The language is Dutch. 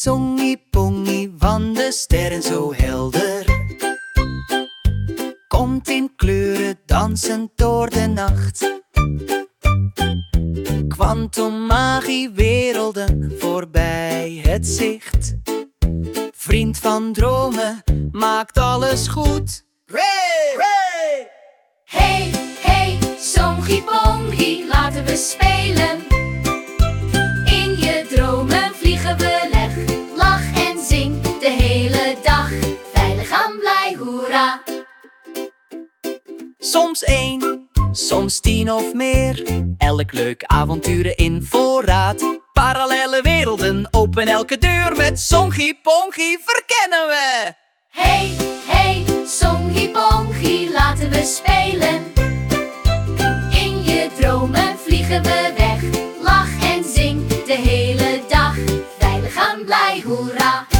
Songie pongie, van de sterren zo helder. Komt in kleuren dansend door de nacht. Kwantummagie, werelden voorbij het zicht. Vriend van dromen, maakt alles goed. Ray! Ray! Hey, hey, songie pongie, laten we spelen. In je dromen vliegen we weg. Lach en zing de hele dag. Veilig en blij, hoera. Soms 1, soms 10 of meer. Elk leuk avonturen in voorraad. Parallele werelden, open elke deur. Met songie pongie verkennen we. Hey, hey, songie pongie, laten we spelen. In je dromen vliegen we weg. Lach en zing de hele dag. Veilig en blij, hoera.